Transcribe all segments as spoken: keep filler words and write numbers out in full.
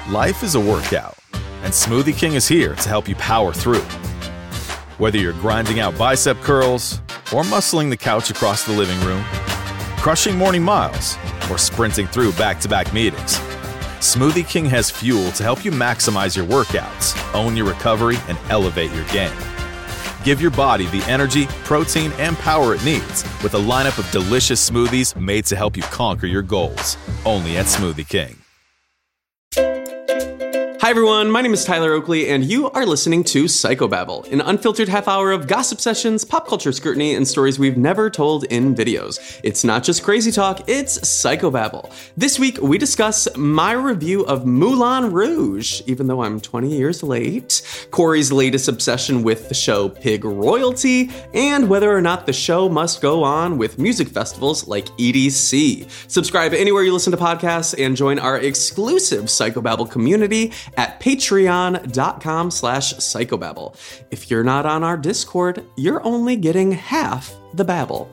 Life is a workout, and Smoothie King is here to help you power through. Whether you're grinding out bicep curls or muscling the couch across the living room, crushing morning miles, or sprinting through back-to-back meetings, Smoothie King has fuel to help you maximize your workouts, own your recovery, and elevate your game. Give your body the energy, protein, and power it needs with a lineup of delicious smoothies made to help you conquer your goals. Only at Smoothie King. Hi everyone, my name is Tyler Oakley, and you are listening to Psychobabble, an unfiltered half hour of gossip sessions, pop culture scrutiny, and stories we've never told in videos. It's not just crazy talk, it's Psychobabble. This week, we discuss my review of Moulin Rouge, even though I'm twenty years late, Corey's latest obsession with the show Pig Royalty, and whether or not the show must go on with music festivals like E D C. Subscribe anywhere you listen to podcasts and join our exclusive Psychobabble community at patreon.com slash psychobabble. If you're not on our Discord, you're only getting half the babble.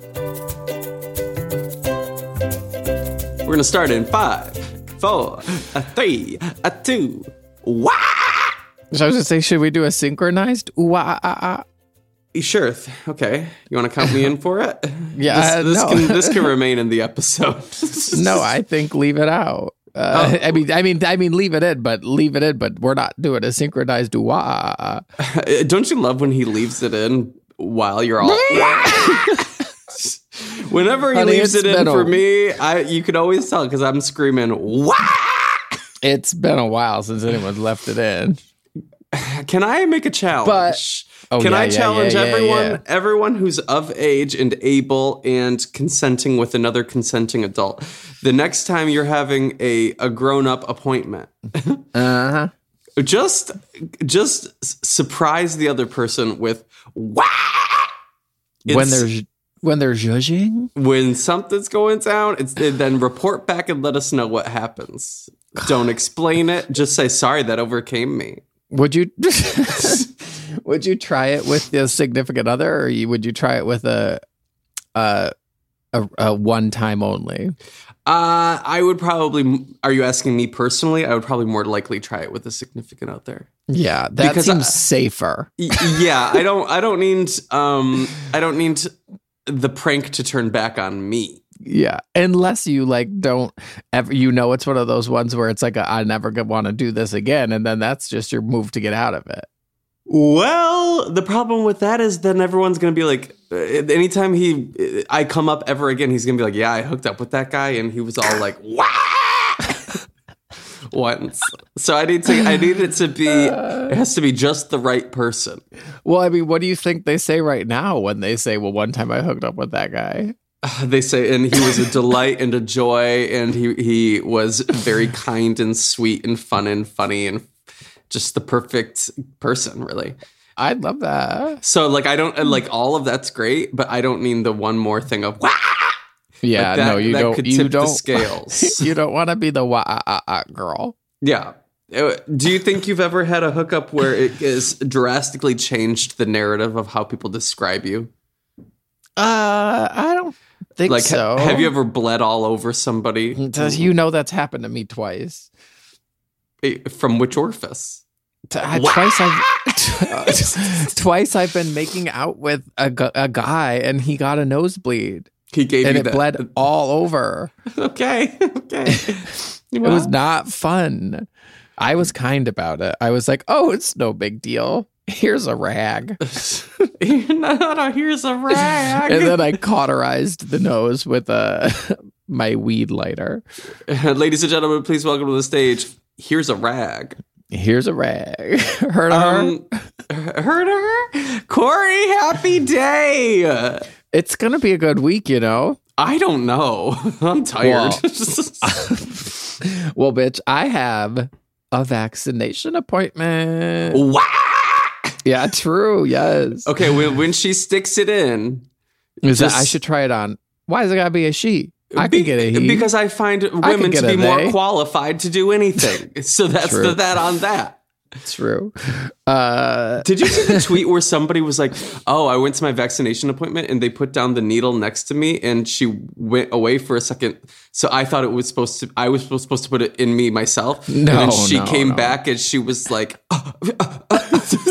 We're going to start in five, four, a three, a two, wah! So I was going to say, should we do a synchronized wah ah ah? Sure. Okay. You want to count me in for it? Yeah, This, this, no. can, this can remain in the episode. No, I think leave it out. Uh, Oh. I mean, I mean, I mean, leave it in, but leave it in. But we're not doing a synchronized wah. Don't you love when he leaves it in while you're all... Whenever he Honey, leaves it's it in been for a- me, I you can always tell because I'm screaming, wah! It's been a while since anyone's left it in. Can I make a challenge? But- Oh, Can yeah, I yeah, challenge yeah, yeah, everyone, yeah. everyone who's of age and able and consenting with another consenting adult? The next time you're having a, a grown-up appointment, Uh huh. just just s- surprise the other person with wah! When It's- there's when they're judging. when something's going down, it's then report back and let us know what happens. Don't explain it. Just say sorry that overcame me. Would you would you try it with a significant other, or you, would you try it with a a, a, a one time only? Uh, I would probably. Are you asking me personally? I would probably more likely try it with a significant other. Yeah, that Because seems I- safer. Y- yeah, I don't. I don't need. Um, I don't need the prank to turn back on me. Yeah, unless you like don't ever, you know, it's one of those ones where it's like a, I never want to do this again, and then that's just your move to get out of it. Well, the problem with that is then everyone's gonna be like, uh, anytime he, I come up ever again, he's gonna be like, yeah, I hooked up with that guy, and he was all like, wah! Once. So I need to. I need it to be. It has to be just the right person. Well, I mean, what do you think they say right now when they say, "Well, one time I hooked up with that guy"? They say, and he was a delight and a joy, and he he was very kind and sweet and fun and funny and just the perfect person, really. I love that. So, like, I don't like all of that's great, but I don't mean the one more thing of wah! Yeah, Like that- no, you that don't. could You tip the don't. scales. You don't want to be the wah ah, ah, ah, girl. Yeah. Uh, Do you think you've ever had a hookup where it has drastically changed the narrative of how people describe you? Uh, I don't think Like, ha- so. have you ever bled all over somebody? Does you know that's happened to me twice? Eh, From which orifice? T- I- Twice I've twice I've been making out with a, gu- a guy and he got a nosebleed He gave and you it that. bled all over. Okay. Okay. It was not fun. I was kind about it. I was like, "Oh, it's no big deal. Here's a rag." no, no, here's a rag. And then I cauterized the nose with a my weed lighter. Ladies and gentlemen, please welcome to the stage. Here's a rag. Here's a rag. Heard of her? Um, heard of her? Corey, happy day. It's gonna be a good week, you know. I don't know. I'm tired. Well, bitch, I have a vaccination appointment. Wow. Yeah, true. Yes. Okay, when, when she sticks it in, Is that, just- I should try it on. Why is it gotta be a she? I be- can get a he. because I find women get to a be more they. qualified to do anything. So that's True. the that on that. True. Uh, Did you see the tweet where somebody was like, oh, I went to my vaccination appointment and they put down the needle next to me and she went away for a second. So I thought it was supposed to, I was supposed to put it in me myself. No, and then she no, came no. back and she was like, oh, uh, uh.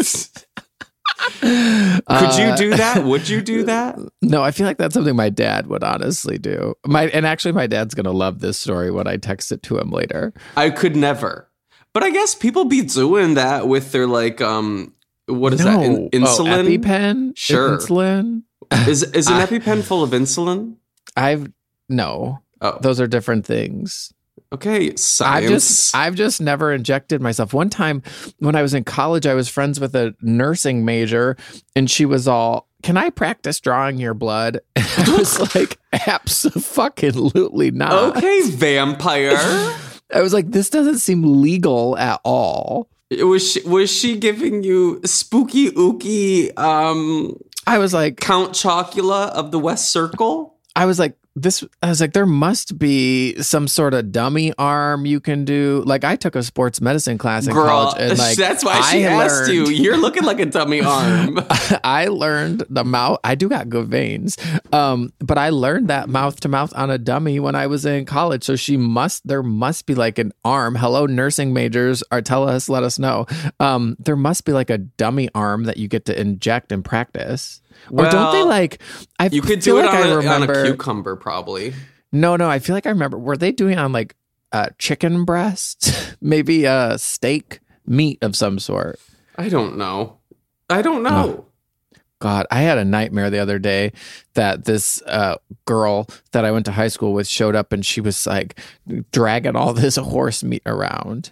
Could you do that? Would you do that? No, I feel like that's something my dad would honestly do. My And actually my dad's going to love this story when I text it to him later. I could never. But I guess people be doing that with their like, um, what is no. that? In- insulin? Oh, EpiPen? Sure. Insulin? Is is an I- EpiPen full of insulin? I've, no. Oh, Those are different things. okay. Science. I've just I've just never injected myself. One time when I was in college, I was friends with a nursing major, and she was all, "Can I practice drawing your blood?" And I was like, "Abso-fucking-lutely not." Okay, vampire. I was like, "This doesn't seem legal at all." was she was she giving you spooky ooky um I was like, Count Chocula of the West Circle? I was like, this, I was like, there must be some sort of dummy arm you can do. Like, I took a sports medicine class in Girl, college. And like, that's why she I asked learned, you. You're looking like a dummy arm. I learned the mouth. I do got good veins. Um, but I learned that mouth to mouth on a dummy when I was in college. So she must, there must be like an arm. Hello, nursing majors, or tell us, let us know. Um, there must be like a dummy arm that you get to inject and practice. Or don't they Well, like, I You could feel do it like on I a, remember, on a cucumber, probably. No, no, I feel like I remember. Were they doing it on like uh, chicken breast? Maybe a steak meat of some sort. I don't know. I don't know. God, I had a nightmare the other day that this uh, girl that I went to high school with showed up and she was like dragging all this horse meat around.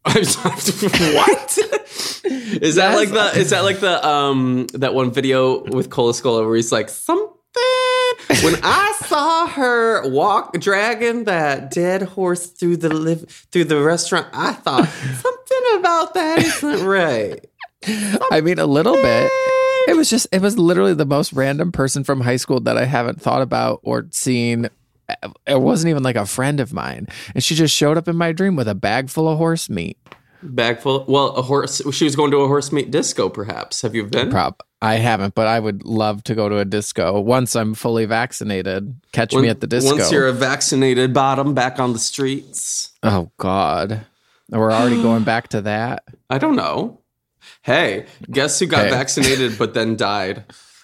What? Is that like the is that like the um that one video with Cola Scola where he's like, something when I saw her walk dragging that dead horse through the live through the restaurant, I thought something about that isn't right. I mean, a little bit. It was just, it was literally the most random person from high school that I haven't thought about or seen. It wasn't even like a friend of mine. And she just showed up in my dream with a bag full of horse meat. Bag full. Well, a horse. She was going to a horse meat disco. Perhaps have you been? Prop. I haven't, but I would love to go to a disco once I'm fully vaccinated. Catch When- me at the disco. Once you're a vaccinated bottom back on the streets. Oh God, we're already going back to that. I don't know. Hey, guess who got Hey. vaccinated but then died?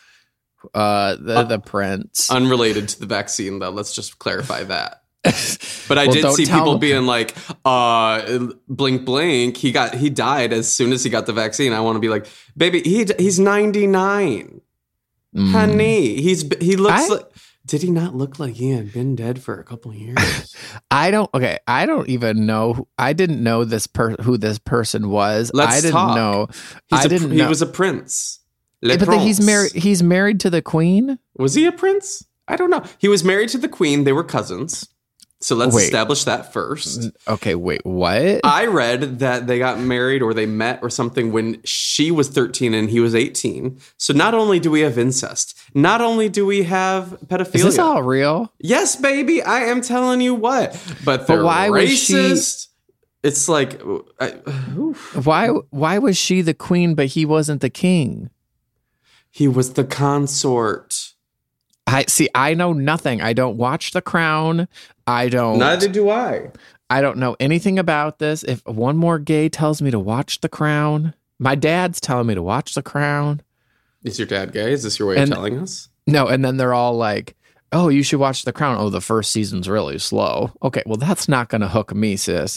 Uh, the the prince. Unrelated to the vaccine, though. Let's just clarify that. But I Well, did don't see tell people me. being like, uh, blink, blink. He got, he died as soon as he got the vaccine. I want to be like, baby, he he's ninety-nine. Mm. Honey, he's he looks I- like. Did he not look like he had been dead for a couple of years? I don't. Okay, I don't even know. who- I didn't know this per who this person was. Let's I didn't talk. know. He's I a, didn't he know. was a prince. Le Yeah, but then he's Prince. married. He's married to the queen. Was he a prince? I don't know. He was married to the queen. They were cousins. So let's Wait. establish that first. Okay, wait, what? I read that they got married or they met or something when she was thirteen and he was eighteen. So not only do we have incest, not only do we have pedophilia. Is this all real? Yes, baby. I am telling you what. But they're why was she- racist. It's like, I, oof. Why? Why was she the queen, but he wasn't the king? He was the consort. I see. I know nothing. I don't watch The Crown. I don't. Neither do I. I don't know anything about this. If one more gay tells me to watch The Crown, my dad's telling me to watch The Crown. Is your dad gay? Is this your way And- of telling us? No, and then they're all like, "Oh, you should watch The Crown." Oh, the first season's really slow. Okay, well, that's not going to hook me, sis.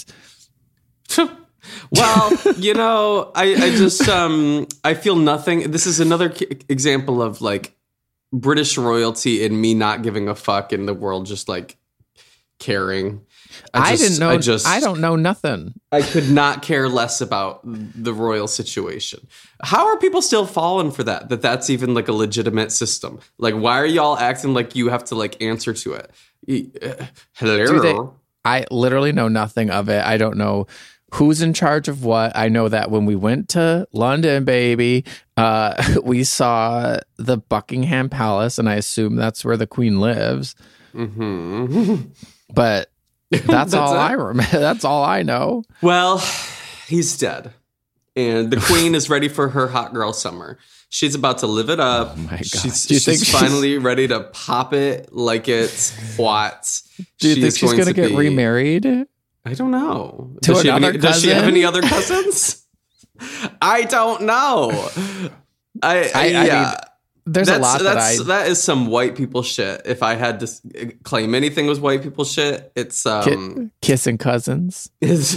Well, you know, I, I just um I feel nothing. This is another k- example of like British royalty and me not giving a fuck in the world, just like caring. I, just- didn't know. I just I don't know nothing. I could not care less about the royal situation. How are people still falling for that? That that's even like a legitimate system. Like, why are y'all acting like you have to like answer to it? E- uh, Hello. Do they- I literally know nothing of it. I don't know who's in charge of what. I know that when we went to London, baby, uh, we saw the Buckingham Palace, and I assume that's where the Queen lives. Mhm. But that's, That's all it? I remember. That's all I know. Well, he's dead. and the queen is ready for her hot girl summer. She's about to live it up. Oh my God. She's, Do you she's think she's- finally ready to pop it like it's what. Do you she think is she's going going to get be- remarried? I don't know. To does, she have another any, does she have cousin? any other cousins? I don't know. I, I, I- I yeah. mean, There's that's, a lot that that's, I... that is some white people shit. If I had to s- claim anything was white people shit, it's um, Ki- kissing cousins. it's,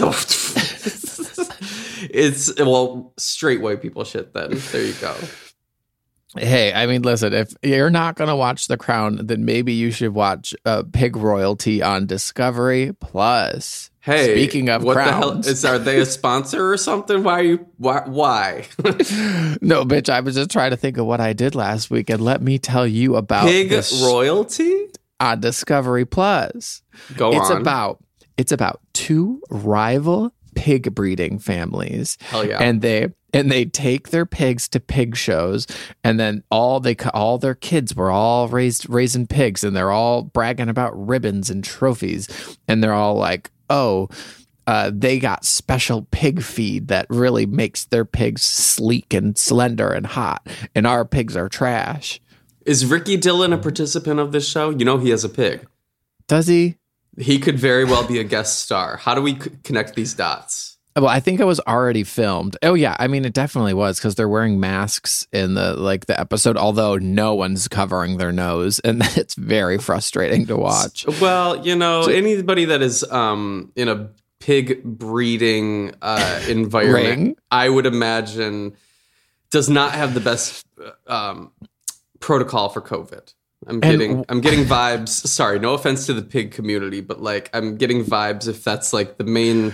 it's well straight white people shit. Then there you go. Hey, I mean, listen, if you're not going to watch The Crown, then maybe you should watch uh, Pig Royalty on Discovery Plus. Hey, Speaking of what crowns. the hell is? Are they a sponsor or something? Why are you? Why? Why? No, bitch, I was just trying to think of what I did last week, and let me tell you about Pig this royalty on Discovery Plus. Go it's on. about it's about two rival pig breeding families. Hell yeah. And they and they take their pigs to pig shows, and then all they all their kids were all raised raising pigs, and they're all bragging about ribbons and trophies, and they're all like, oh, uh, they got special pig feed that really makes their pigs sleek and slender and hot, and our pigs are trash. Is Ricky Dillon a participant of this show? You know he has a pig. Does he? He could very well be a guest star. How do we c- connect these dots? Well, I think it was already filmed. Oh yeah, I mean it definitely was, because they're wearing masks in the like the episode, although no one's covering their nose, and it's very frustrating to watch. Well, you know, anybody that is um, in a pig breeding uh, environment, Ring? I would imagine, does not have the best um, protocol for COVID. I'm getting, And- I'm getting vibes. Sorry, no offense to the pig community, but like, I'm getting vibes if that's like the main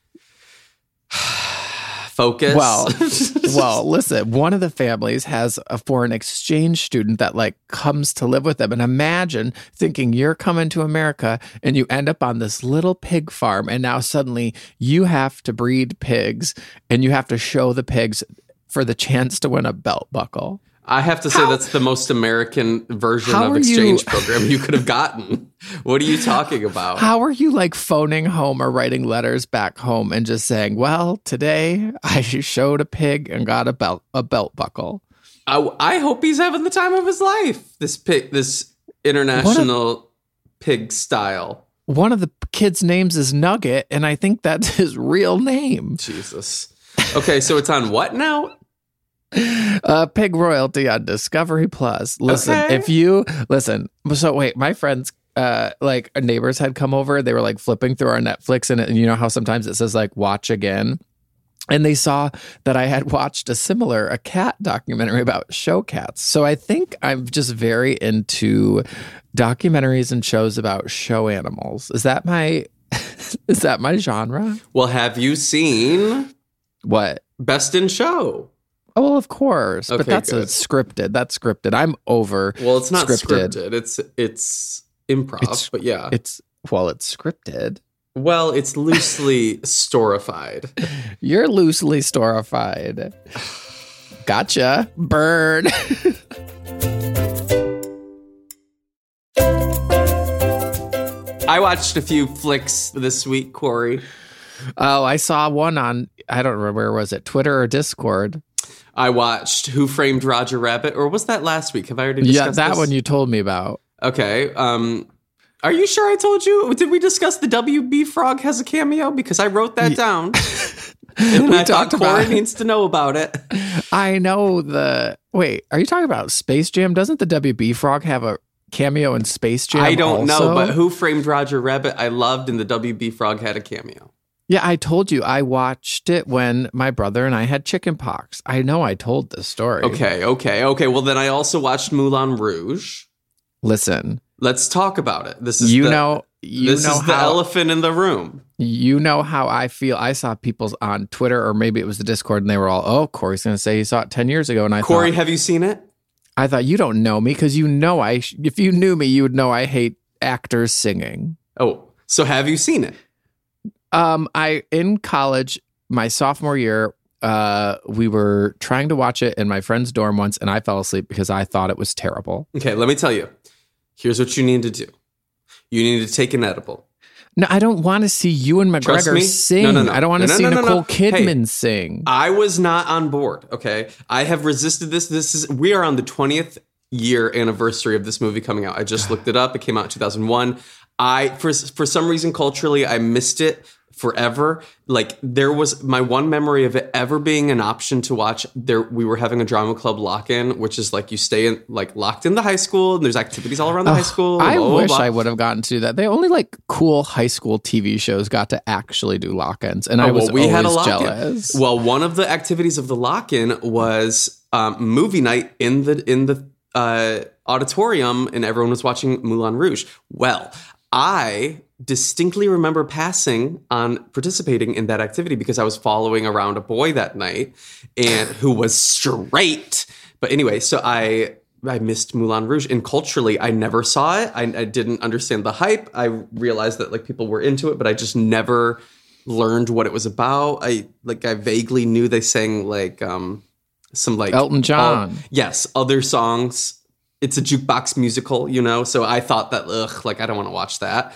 focus. Well, well, listen, one of the families has a foreign exchange student that like comes to live with them. And imagine thinking you're coming to America and you end up on this little pig farm, and now suddenly you have to breed pigs and you have to show the pigs for the chance to win a belt buckle. I have to say How- that's the most American version How of are exchange you- program you could have gotten. What are you talking about? How are you like phoning home or writing letters back home and just saying, well, today I showed a pig and got a belt a belt buckle? I, I hope he's having the time of his life. This pig, this international pig style. One of the kids' names is Nugget, and I think that's his real name. Jesus. Okay, so it's on what now? Uh, Pig Royalty on Discovery Plus. Listen, Okay. if you listen, so wait, my friends, uh, like neighbors had come over. They were like flipping through our Netflix, and, and you know how sometimes it says like watch again. And they saw that I had watched a similar, a cat documentary about show cats. So I think I'm just very into documentaries and shows about show animals. Is that my, is that my genre? Well, have you seen What? Best in Show? Oh, well, of course. But Okay, that's a good. scripted. That's scripted. I'm over. Well, it's not Scripted. scripted. It's it's improv, It's- but yeah. It's, well, it's scripted. Well, it's loosely storified. You're loosely storified. Gotcha. Burn. I watched a few flicks this week, Corey. Oh, I saw one on, I don't remember, where was it? Twitter or Discord? I watched Who Framed Roger Rabbit, or was that last week? Have I already Yeah, discussed that this? one you told me about. Okay. Um, are you sure I told you? Did we discuss the W B Frog has a cameo? Because I wrote that down. And We I thought talked about Corey it. needs to know about it. I know the, wait, are you talking about Space Jam? Doesn't the W B Frog have a cameo in Space Jam? I don't also? know, but Who Framed Roger Rabbit I loved, and the W B Frog had a cameo. Yeah, I told you I watched it when my brother and I had chicken pox. I know I told this story. Okay, okay, okay. Well, then I also watched Moulin Rouge. Listen, Let's talk about it. This is you the, know, you this know is the how elephant in the room. you know how I feel. I saw people on Twitter, or maybe it was the Discord, and they were all, "Oh, Corey's going to say he saw it ten years ago," and I Corey, thought, have you seen it? I thought you don't know me because you know I. sh- If you knew me, you would know I hate actors singing. Oh, so have you seen it? Um, I in college, my sophomore year, uh, we were trying to watch it in my friend's dorm once, and I fell asleep because I thought it was terrible. Okay, let me tell you. Here's what you need to do. You need to take an edible. No, I don't want to see Ewan Trust McGregor me? sing. No, no, no. I don't want No, to no, see no, no, Nicole no. Kidman Hey, sing. I was not on board. Okay, I have resisted this. This is we are on the twentieth year anniversary of this movie coming out. I just looked it up. It came out in two thousand one. I for for some reason culturally I missed it forever. Like there was my one memory of it ever being an option to watch. There we were having a drama club lock-in, which is like you stay in like locked in the high school and there's activities all around the Oh, high school. I blah, blah, wish blah. I would have gotten to do that. They only like cool high school T V shows got to actually do lock-ins, and I Oh, well, was we always had a lock-in. jealous. Well, one of the activities of the lock-in was um, movie night in the in the uh, auditorium, and everyone was watching Moulin Rouge. Well, I distinctly remember passing on participating in that activity because I was following around a boy that night, and who was straight. But anyway, so I. I missed Moulin Rouge, and culturally, I never saw it. I, I didn't understand the hype. I realized that like people were into it, but I just never learned what it was about. I like I vaguely knew they sang like um some like Elton John. uh, yes, other songs. It's a jukebox musical, you know. So I thought that ugh, like I don't want to watch that.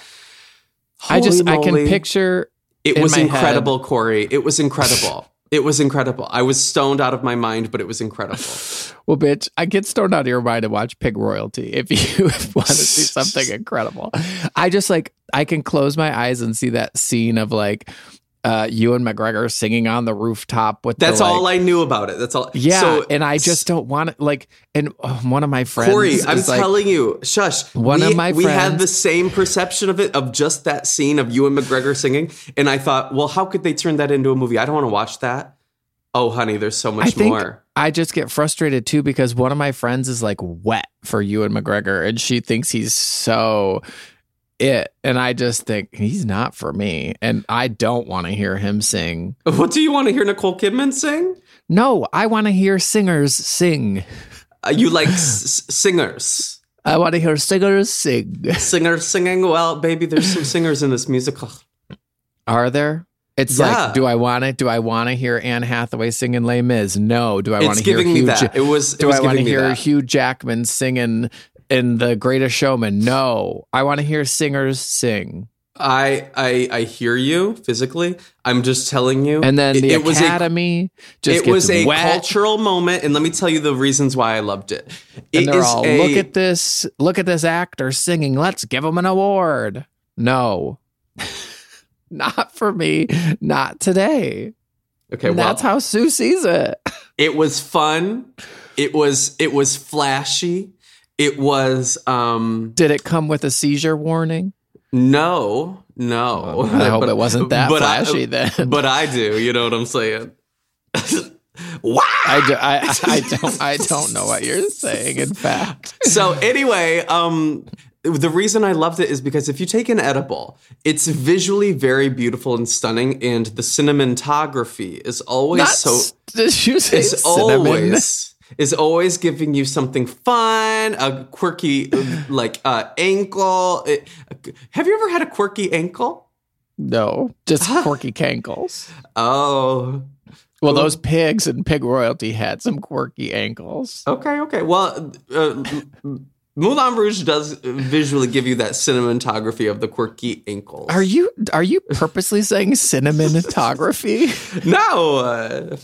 I just Holy I can moly. picture It in was my incredible, Corey. It was incredible. It was incredible. I was stoned out of my mind, but it was incredible. Well, bitch, I get stoned out of your mind to watch Pig Royalty if you want to see something incredible. I just like, I can close my eyes and see that scene of like uh, Ewan McGregor singing on the rooftop with That's the, like, all I knew about it. That's all. Yeah, So, and I just don't want to, like, and oh, one of my friends Corey, I'm is like, telling you, shush. One we, of my we had friends- the same perception of it, of just that scene of Ewan McGregor singing. And I thought, well, how could they turn that into a movie? I don't want to watch that. Oh, honey, there's so much I think more. I just get frustrated too because one of my friends is like wet for Ewan McGregor and she thinks he's so it. And I just think he's not for me. And I don't want to hear him sing. What do you want to hear Nicole Kidman sing? No, I want to hear singers sing. Uh, you like s- singers. I want to hear singers sing. Singers singing? Well, baby, there's some singers in this musical. Are there? It's Yeah. like, do I want it? Do I want to hear Anne Hathaway singing Les Mis? No. Do I want It's to hear giving me Hugh that. Ja- It was. It Do was I want to giving me hear that. Hugh Jackman singing in The Greatest Showman? No. I want to hear singers sing. I, I I hear you physically. I'm just telling you. And then It- the it was a- Academy just it gets was a wet. cultural moment, and let me tell you the reasons why I loved it. It And they're is all, a- look at this, look at this actor singing. Let's give him an award. No. Not for me. Not today. okay. And Well, that's how Sue sees it. it was fun. It was it was flashy. It was um Did it come with a seizure warning? no no. Well, I hope it wasn't that but I- flashy then. But I do. You know what I'm saying? Wow. I, do, I, I don't I don't know what you're saying. In fact, So anyway, um, the reason I loved it is because if you take an edible, it's visually very beautiful and stunning, and the cinematography is always Not so. s- did you say It's cinnamon? always is always giving you something fun, a quirky like uh, ankle. It- have you ever had a quirky ankle? No, just quirky cankles. Oh, Well, those pigs and Pig Royalty had some quirky ankles. okay, okay. Well, uh, Moulin Rouge does visually give you that cinematography of the quirky ankles. Are you are you purposely saying cinematography? No. Uh,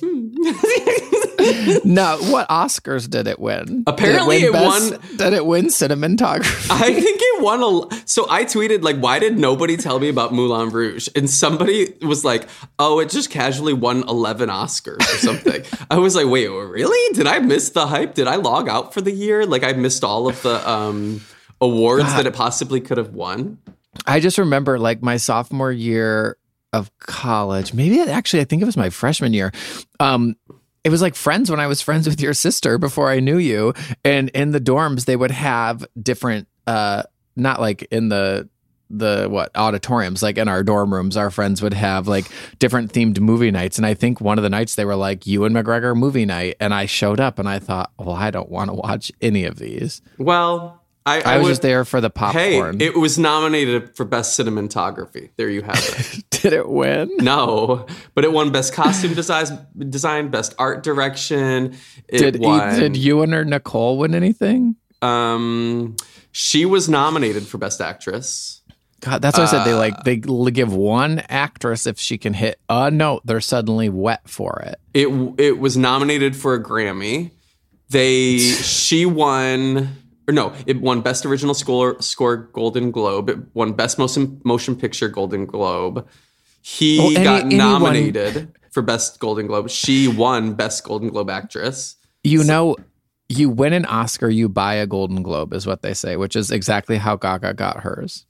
hmm. No. What Oscars did it win? Apparently did it, it win won- best- Did it win cinematography? I think it won a. So I tweeted like, "Why did nobody tell me about Moulin Rouge?" And somebody was like, "Oh, it just casually won eleven Oscars or something." I was like, "Wait, really? Did I miss the hype? Did I log out for the year? Like I missed all of the um, awards God. that it possibly could have won?" I just remember like my sophomore year of college. Maybe it, actually, I think it was my freshman year. Um, it was like Friends when I was friends with your sister before I knew you. And in the dorms, they would have different, uh, not like in the the what auditoriums, like in our dorm rooms, our friends would have like different themed movie nights. And I think one of the nights they were like Ewan McGregor movie night. And I showed up and I thought, well, I don't want to watch any of these. Well, I, I, I was would, just there for the Hey, popcorn. it was nominated for best cinematography. There you have it. Did it win? No, but it won best costume design, design, best art direction. It Did won. did Ewan or Nicole win anything? Um, she was nominated for best actress. God, that's what I said. They like they give one actress, if she can hit a note, they're suddenly wet for it. It it was nominated for a Grammy. They she won or no, it won Best Original Score Score Golden Globe. It won Best Motion Motion Picture Golden Globe. He Oh, any- got anyone- nominated for Best Golden Globe. She won Best Golden Globe Actress. You know, you win an Oscar, you buy a Golden Globe, is what they say, which is exactly how Gaga got hers.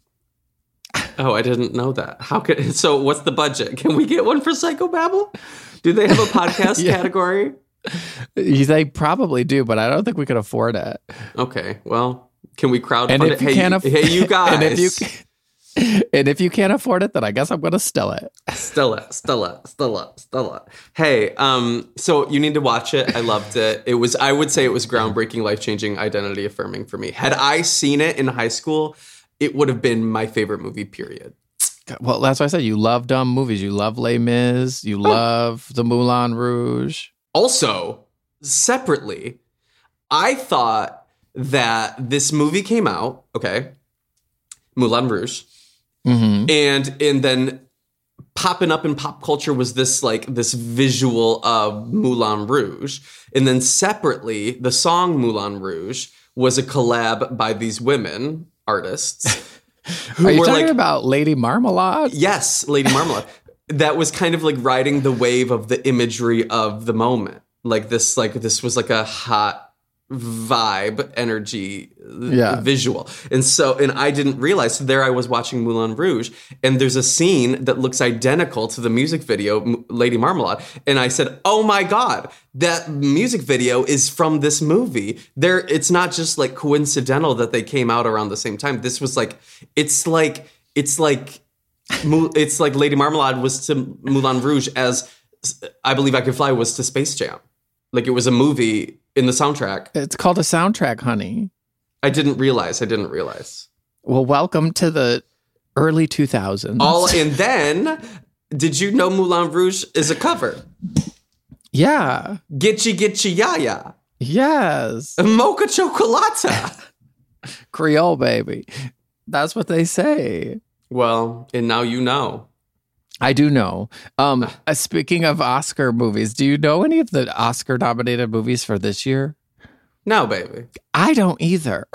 Oh, I didn't know that. How could so? What's the budget? Can we get one for Psychobabble? Do they have a podcast Yeah. category? They probably do, but I don't think we could afford it. Okay, well, can we crowdfund And it? if you hey, can't, you, aff- hey, you guys. and if you, and if you can't afford it, then I guess I'm going to still it. Stella, Stella, Stella, Stella. Hey, um, so you need to watch it. I loved it. It was, I would say, it was groundbreaking, life changing, identity affirming for me. Had I seen it in high school, it would have been my favorite movie. Period. Well, that's why I said you love dumb movies. You love Les Mis. You love the Moulin Rouge. Also, separately, I thought that this movie came out, okay, Moulin Rouge, Mm-hmm. and and then popping up in pop culture was this like this visual of Moulin Rouge, and then separately, the song Moulin Rouge was a collab by these women artists. Who Are you were talking like, about Lady Marmalade? yes, Lady Marmalade. That was kind of like riding the wave of the imagery of the moment. Like this, like this was like a hot vibe, energy, Yeah. visual. And so, and I didn't realize, so there I was watching Moulin Rouge, and there's a scene that looks identical to the music video, M- Lady Marmalade. And I said, oh my God, that music video is from this movie. There, it's not just like coincidental that they came out around the same time. This was like, it's like, it's like, it's like Lady Marmalade was to Moulin Rouge as I Believe I Can Fly was to Space Jam. Like it was a movie in the soundtrack. It's called a soundtrack, honey. I didn't realize. I didn't realize. Well, welcome to the early two thousands. All and then, did you know Moulin Rouge is a cover? Yeah. Gitchy Gitchy Yaya. Yes. Mocha Chocolata. Creole, baby. That's what they say. Well, and now you know. I do know. Um, uh, speaking of Oscar movies, do you know any of the Oscar nominated movies for this year? No, baby. I don't either.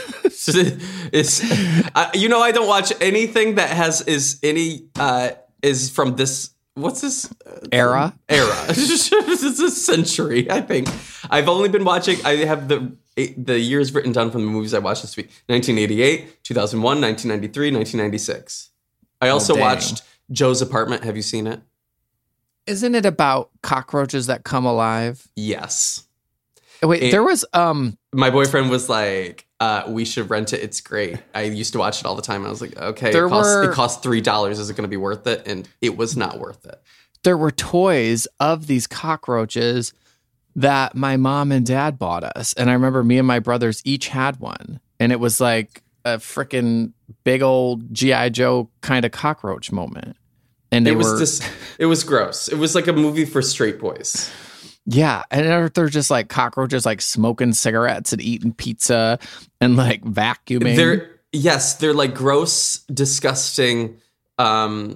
it's, uh, you know, I don't watch anything that has is any uh, is from this. What's this uh, Era? Era. It's a century, I think. I've only been watching. I have the the years written down from the movies I watched this week: nineteen eighty-eight, two thousand one, nineteen ninety-three, nineteen ninety-six. I also Oh, dang. watched Joe's Apartment. Have you seen it? Isn't it about cockroaches that come alive? Yes. Wait, It- there was um My boyfriend was like, uh, "We should rent it. It's great." I used to watch it all the time, and I was like, "Okay, There it costs were- it costs three dollars. Is it going to be worth it?" And it was not worth it. there were toys of these cockroaches that my mom and dad bought us. And I remember me and my brothers each had one. And it was like a freaking big old G I. Joe kind of cockroach moment. And they It was were just, it was gross. It was like a movie for straight boys. yeah, and they're- they're just like cockroaches like smoking cigarettes and eating pizza and like vacuuming. They're yes, they're like gross, disgusting um,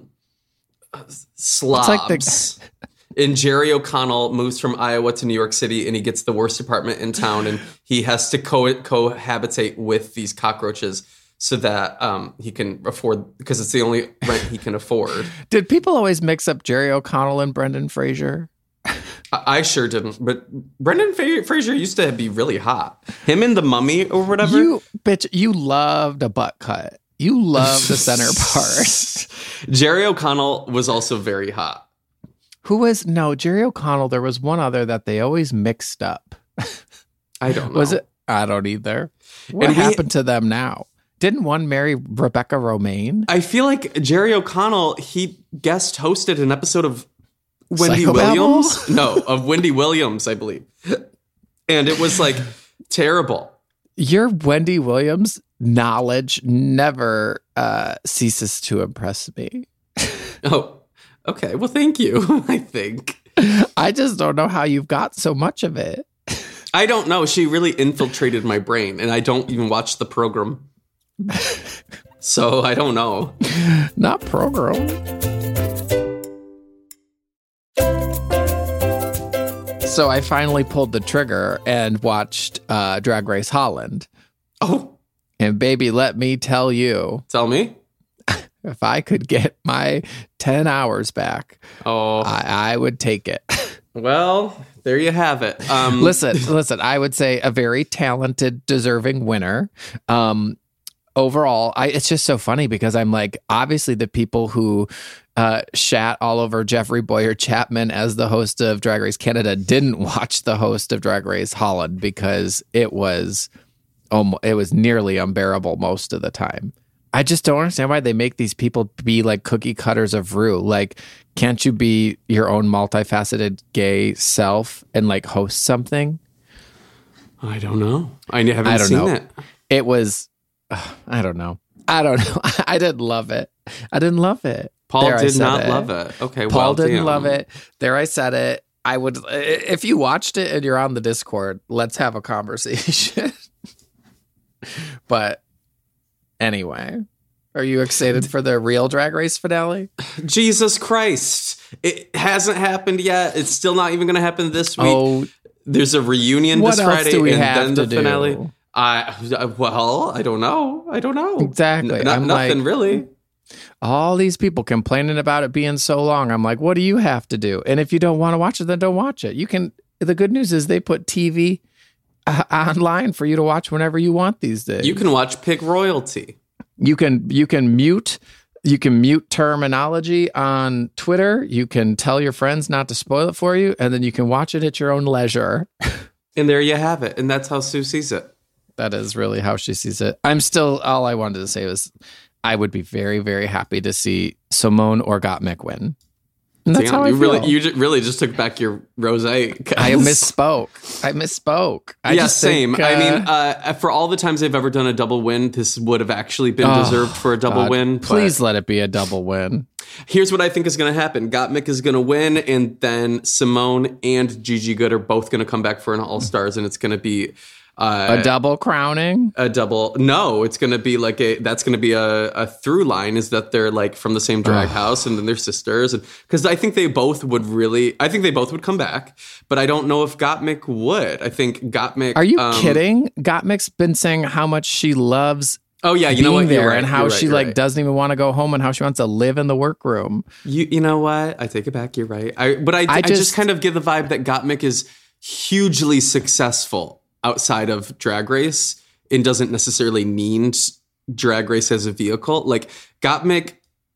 slobs. like the- And Jerry O'Connell moves from Iowa to New York City, and he gets the worst apartment in town, and he has to co- cohabitate with these cockroaches so that um, he can afford, because it's the only rent he can afford. Did people always mix up Jerry O'Connell and Brendan Fraser? I, I sure didn't, but Brendan Fa- Fraser used to be really hot. Him and the Mummy or whatever. You bitch, you loved a butt cut. You love the center part. Jerry O'Connell was also very hot. Who was no Jerry O'Connell? There was one other that they always mixed up. I don't know. Was it? I don't either. What And we- happened to them now? Didn't one marry Rebecca Romaine? I feel like Jerry O'Connell, he guest hosted an episode of Wendy Psychobabble? Williams. No, of Wendy Williams, I believe. And it was like terrible. Your Wendy Williams knowledge never uh, ceases to impress me. Oh, okay. Well, thank you, I think. I just don't know how you've got so much of it. I don't know. She really infiltrated my brain, and I don't even watch the program. So I don't know. Not program. So I finally pulled the trigger and watched uh, Drag Race Holland. Oh. And baby, let me tell you. Tell me. If I could get my ten hours back, oh, I, I would take it. Well, there you have it. Um, listen, listen, I would say a very talented, deserving winner. Um, overall, I, it's just so funny because I'm like, obviously the people who uh, shat all over Jeffrey Boyer Chapman as the host of Drag Race Canada didn't watch the host of Drag Race Holland because it was, um, it was nearly unbearable most of the time. I just don't understand why they make these people be like cookie cutters of Rue. Like, can't you be your own multifaceted gay self and like host something? I don't know. I haven't I don't seen know. it. It was, uh, I don't know. I don't know. I didn't love it. I didn't love it. Paul there did not it. love it. Okay, Paul well, didn't damn. love it. There, I said it. I would, if you watched it and you're on the Discord, let's have a conversation. But anyway, are you excited for the real Drag Race finale? Jesus Christ. It hasn't happened yet. It's still not even going to happen this week. Oh, there's a reunion what this else Friday do we and have then to the do? finale. I well, I don't know. I don't know. Exactly. N- I'm nothing like, really. all these people complaining about it being so long. I'm like, what do you have to do? And if you don't want to watch it, then don't watch it. You can. The good news is they put T V uh, online for you to watch whenever you want these days. You can watch Pig Royalty. You can you can mute you can mute terminology on Twitter. You can tell your friends not to spoil it for you, and then you can watch it at your own leisure. And there you have it. And that's how Sue sees it. That is really how she sees it. I'm still all I wanted to say was I would be very, very happy to see Simone or Gottmik win. And that's Damn, how I you feel. really you ju- really just took back your rosé. I misspoke. I misspoke. I yeah, just same. think, uh, I mean, uh, for all the times they've ever done a double win, this would have actually been oh, deserved for a double God, win. Please but let it be a double win. here's what I think is going to happen. Gottmik is going to win, and then Simone and Gigi Goode are both going to come back for an All-Stars, and it's going to be... Uh, A double crowning? A double. No, it's going to be like a, that's going to be a, a through line is that they're like from the same drag house and then they're sisters. And because I think they both would really, I think they both would come back, but I don't know if Gottmik would. I think Gottmik. Are you um, kidding? Gottmik's been saying how much she loves Oh yeah, you being know what? there You're right, and how you're right, she you're like right. doesn't even want to go home and how she wants to live in the workroom. You you know what? I take it back. You're right. I but I, I, I just, just- kind of get the vibe that Gottmik is hugely successful outside of Drag Race and doesn't necessarily need Drag Race as a vehicle. Like Gottmik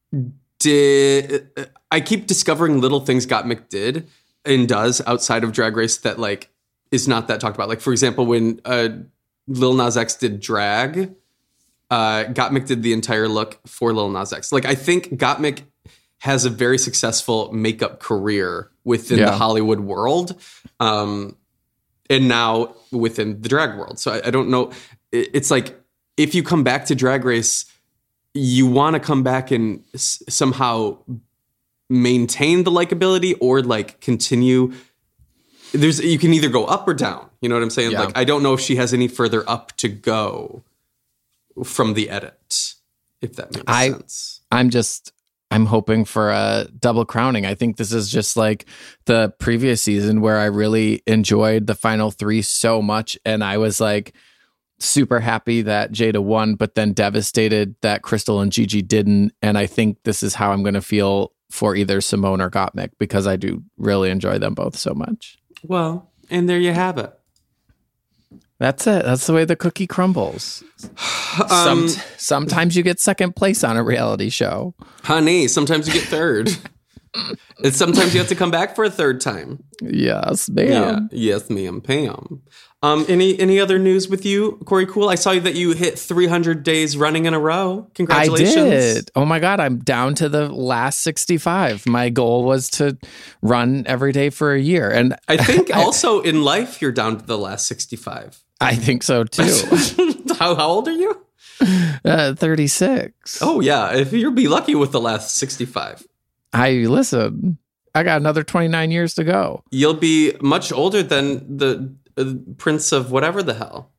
did. I keep discovering little things Gottmik did and does outside of Drag Race that like is not that talked about. Like for example, when uh, Lil Nas X did drag. Uh, Gottmik did the entire look for Lil Nas X. Like, I think Gottmik has a very successful makeup career within Yeah. the Hollywood world, um, and now within the drag world. So I, I don't know. It, it's like if you come back to Drag Race, you want to come back and s- somehow maintain the likability or like continue. There's you can either go up or down. You know what I'm saying? Yeah. Like, I don't know if she has any further up to go from the edit, if that makes I- sense. I'm just I'm hoping for a double crowning. I think this is just like the previous season where I really enjoyed the final three so much and I was like super happy that Jada won, but then devastated that Crystal and Gigi didn't. And I think this is how I'm going to feel for either Simone or Gottmik because I do really enjoy them both so much. Well, and there you have it. That's it. That's the way the cookie crumbles. Um, Some, sometimes you get second place on a reality show. honey, sometimes you get third. And sometimes you have to come back for a third time. Yes, ma'am. Yeah. Yes, ma'am, Pam. Um, any any other news with you, Corey Cool? I saw that you hit three hundred days running in a row. Congratulations. I did. Oh my God, I'm down to the last sixty-five. My goal was to run every day for a year. And I think also in life, you're down to the last sixty-five. I think so too. how, how old are you? uh, thirty-six. Oh, yeah. If you'll be lucky with the last sixty-five. I listen, I got another twenty-nine years to go. You'll be much older than the uh, prince of whatever the hell.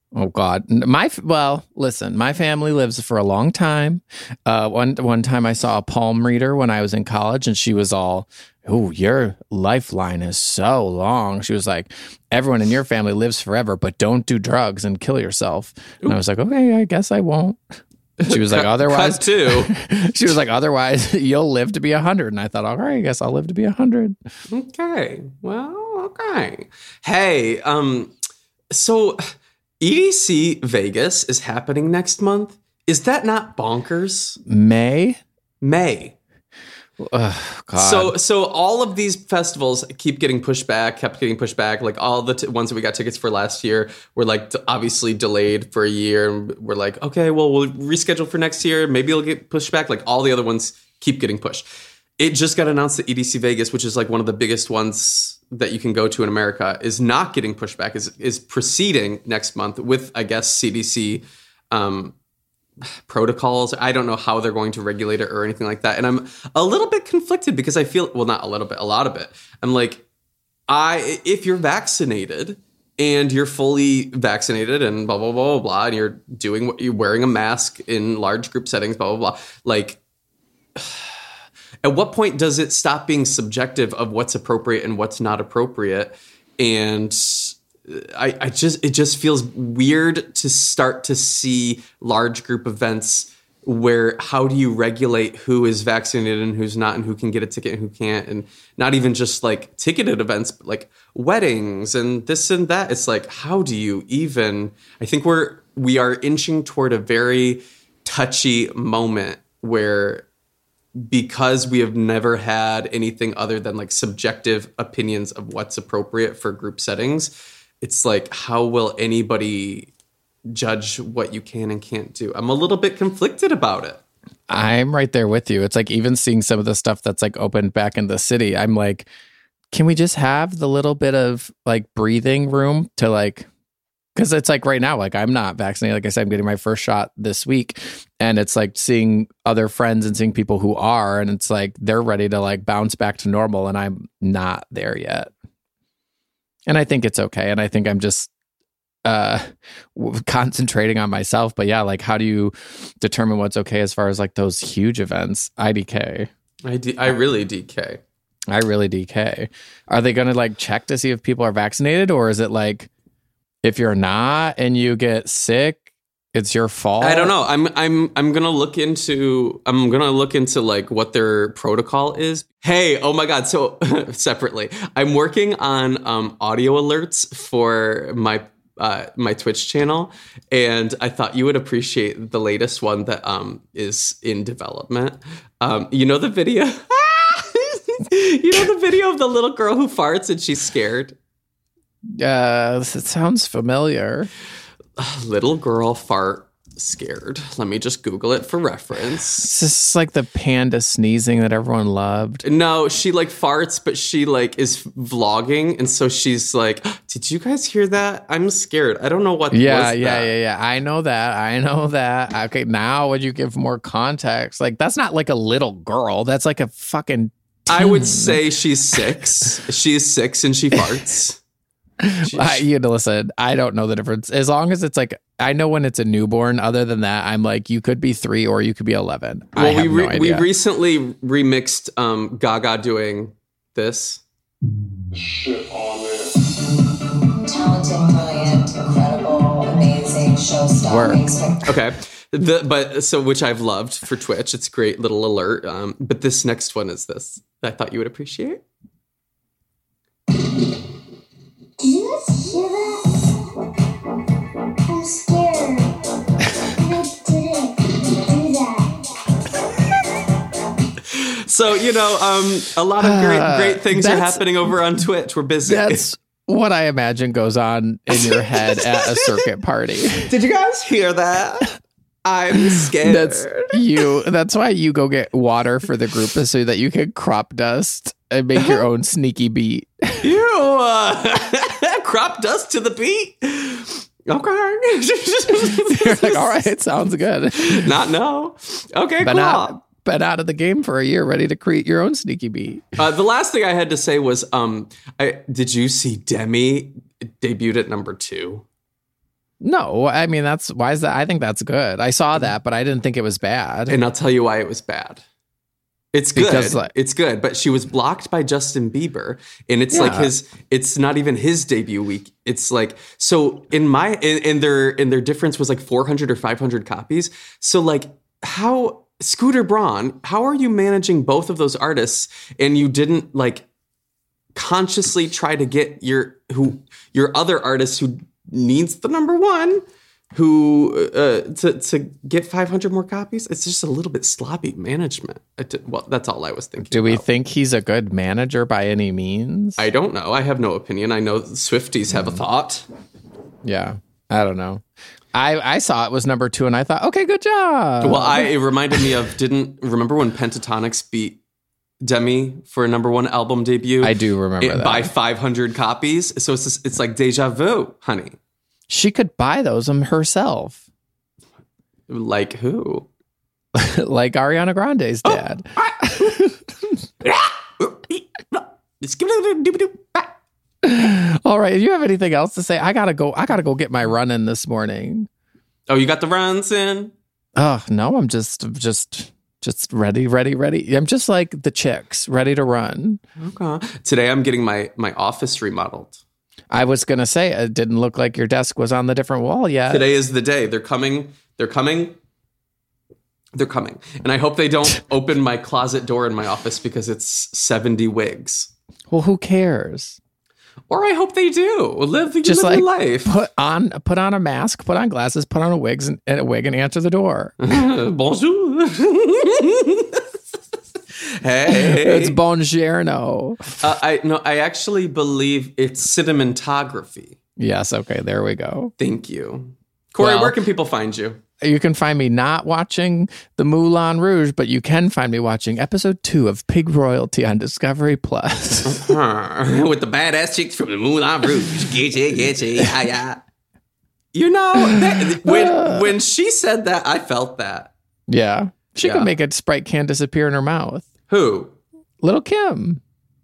Oh God, my well, listen. My family lives for a long time. Uh, one one time I saw a palm reader when I was in college, and she was all, "Oh, your lifeline is so long." She was like, "Everyone in your family lives forever, but don't do drugs and kill yourself." Ooh. And I was like, "Okay, I guess I won't." She was like, "Otherwise, too." She was like, "Otherwise, you'll live to be a hundred." And I thought, "All right, I guess I'll live to be a hundred." Okay, well, okay. Hey, um, so. E D C Vegas is happening next month. Is that not bonkers? May? May. Oh, God. So so all of these festivals keep getting pushed back, kept getting pushed back. Like all the t- ones that we got tickets for last year were like obviously delayed for a year. And we're like, okay, well, we'll reschedule for next year. Maybe it'll get pushed back. Like all the other ones keep getting pushed. It just got announced that E D C Vegas, which is like one of the biggest ones that you can go to in America, is not getting pushed back, is is proceeding next month with, I guess, C D C um, protocols. I don't know how they're going to regulate it or anything like that. And I'm a little bit conflicted because I feel, well, not a little bit, a lot of it. I'm like, I if you're vaccinated and you're fully vaccinated and blah, blah, blah, blah, blah, and you're doing what you're wearing a mask in large group settings, blah, blah, blah, like, at what point does it stop being subjective of what's appropriate and what's not appropriate? And I, I just it just feels weird to start to see large group events where how do you regulate who is vaccinated and who's not and who can get a ticket and who can't, and not even just like ticketed events, but like weddings and this and that. It's like, how do you even, I think we're, we are inching toward a very touchy moment where, because we have never had anything other than like subjective opinions of what's appropriate for group settings, it's like, how will anybody judge what you can and can't do? I'm a little bit conflicted about it. I'm right there with you. It's like even seeing some of the stuff that's like opened back in the city, I'm like, can we just have the little bit of like breathing room to like, because it's like right now, like I'm not vaccinated. Like I said, I'm getting my first shot this week. And it's like seeing other friends and seeing people who are, and it's like they're ready to like bounce back to normal. And I'm not there yet. And I think it's okay. And I think I'm just uh, concentrating on myself. But yeah, like how do you determine what's okay as far as like those huge events? I D K. I, D- I really D K. I really D K. Are they going to like check to see if people are vaccinated, or is it like, if you're not and you get sick, it's your fault? I don't know. I'm I'm I'm gonna look into I'm gonna look into like what their protocol is. Hey, oh my God! So separately, I'm working on um, audio alerts for my uh, my Twitch channel, and I thought you would appreciate the latest one that um, is in development. Um, you know the video. You know the video of the little girl who farts and she's scared. Uh, it sounds familiar. Little girl fart scared. Let me just Google it for reference. It's just like the panda sneezing that everyone loved. No, she like farts, but she like is vlogging, and so she's like, "Did you guys hear that? I'm scared. I don't know what." Yeah, was yeah, that. yeah, yeah. I know that. I know that. Okay, now would you give more context? Like that's not like a little girl. That's like a fucking teen. I would say she's six. She's six and she farts. I, you know, listen, I don't know the difference. As long as it's like, I know when it's a newborn. Other than that, I'm like, you could be three or you could be eleven. Well, I have we re- no idea. we recently remixed um, Gaga doing this. Shit on it. Talented, brilliant, incredible, amazing, showstopping. Okay. The, but so which I've loved for Twitch. It's a great little alert. Um, but this next one is this. I thought you would appreciate. Did you guys hear that? I'm scared. I didn't do that. So, you know, um, a lot of great great things are happening over on Twitch. We're busy. That's what I imagine goes on in your head at a circuit party. Did you guys hear that? I'm scared. That's you. That's why you go get water for the group so that you can crop dust and make your own sneaky beat. You uh, crop dust to the beat. Okay. You're like, all right, sounds good. Not no. Okay, been cool. Out, been out of the game for a year, ready to create your own sneaky beat. Uh, the last thing I had to say was, um, I, did you see Demi debuted at number two? No, I mean, that's why is that? I think that's good. I saw that, but I didn't think it was bad. And I'll tell you why it was bad. It's good. Because, like- it's good, but she was blocked by Justin Bieber, and it's like Yeah. his. It's not even his debut week. It's like so in my in, in their in their difference was like four hundred or five hundred copies. So like how Scooter Braun, how are you managing both of those artists, and you didn't like consciously try to get your who your other artist who needs the number one who uh, to to get five hundred more copies? It's just a little bit sloppy management. It, well, that's all I was thinking. Do we about. think he's a good manager by any means? I don't know. I have no opinion. I know Swifties have a thought. yeah, I don't know. I, I saw it was number two, and I thought, okay, good job. Well, I it reminded me of didn't remember when Pentatonix beat Demi for a number one album debut. I do remember it, that. by five hundred copies. So it's just, it's like deja vu, honey. She could buy those um, herself, Like who? like Ariana Grande's dad. All right, if you have anything else to say, I gotta go. I gotta go get my run in this morning. Oh, you got the runs in? Oh no, I'm just just just ready, ready, ready. I'm just like the chicks, ready to run. Okay. Today I'm getting my my office remodeled. I was gonna say it didn't look like your desk was on the different wall yet. Today is the day. They're coming. They're coming. They're coming. And I hope they don't open my closet door in my office because it's seventy wigs. Well, who cares? Or I hope they do. Live, you Just live like your life. put on put on a mask, put on glasses, put on a wigs and, and a wig, and answer the door. Bonjour. Hey. It's buongiorno. Uh, I no, I actually believe it's cinematography. Yes. Okay. There we go. Thank you. Corey, Well- where can people find you? You can find me not watching the Moulin Rouge, but you can find me watching episode two of Pig Royalty on Discovery Plus. With the badass chicks from the Moulin Rouge. Get you, get you, yeah, yeah. You know, that, when when she said that, I felt that. Yeah. She Yeah. can make a Sprite can disappear in her mouth. Who? Little Kim.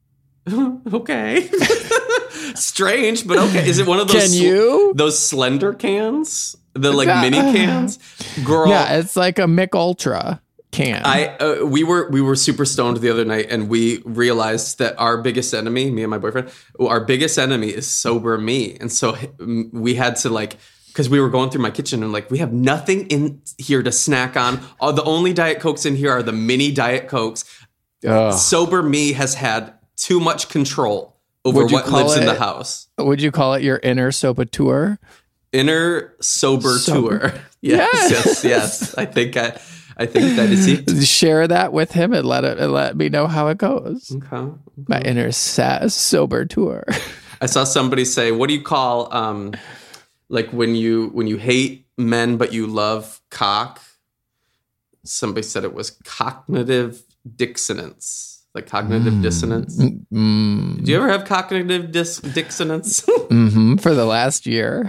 Okay. Strange, but okay. Is it one of those Can you? those slender cans? The like Yeah. mini cans? Girl. Yeah, it's like a Mick Ultra can. I uh, we were we were super stoned the other night, and we realized that our biggest enemy, me and my boyfriend, our biggest enemy is sober me, and so mm, we had to like because we were going through my kitchen and like we have nothing in here to snack on. All the only Diet Cokes in here are the mini Diet Cokes. Ugh. Sober me has had too much control over Would you what call lives in the it- house. Would you call it your inner soba tour? Inner sober, Sober. tour. Yes, Yes. yes, yes. I think I, I think that is it. Share that with him and let it and let me know how it goes. Okay. My inner sa- sober tour. I saw somebody say, "What do you call um, like when you when you hate men but you love cock?" Somebody said it was cognitive dissonance, like cognitive dissonance. Mm, Do you ever have cognitive dis- dissonance? hmm for the last year.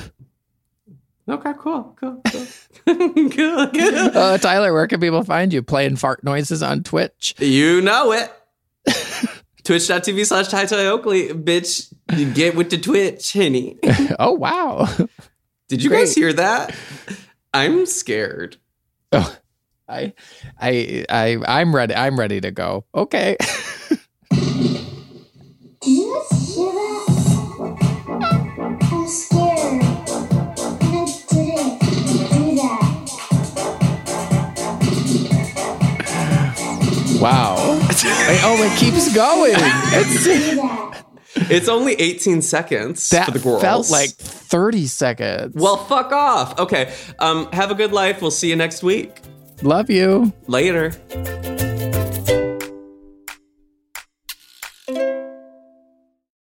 Okay, cool, cool, cool, cool, cool. Uh, Tyler, where can people find you? Playing fart noises on Twitch? You know it. Twitch.tv slash Ty Ty Oakley. Bitch, you get with the Twitch, honey. Oh, wow. Did you Great. guys hear that? I'm scared. Oh, I, I, I, I'm ready. I'm ready to go. Okay. Did you guys hear that? I'm scared. And I didn't do that. Wow. Wait, oh, it keeps going. It's, Do that. It's only eighteen seconds that for the girls. felt like thirty seconds. Well, fuck off. Okay. Um, have a good life. We'll see you next week. Love you. Later.